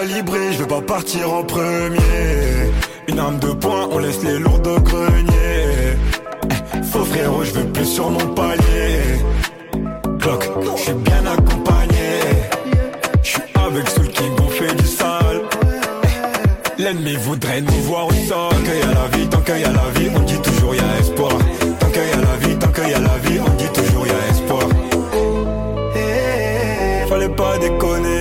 calibré, je veux pas partir en premier. Une arme de poing, on laisse les lourds de grenier. Faux frérot, je veux plus sur mon palier. Clock, je suis bien accompagné. Je suis avec ceux qui m'ont fait du sale. L'ennemi voudrait nous voir au sol. Tant qu'il y a la vie, tant qu'il y a la vie, on dit toujours y a espoir. Tant qu'il y a la vie, tant qu'il y a la vie, on dit toujours y a espoir. Fallait pas déconner.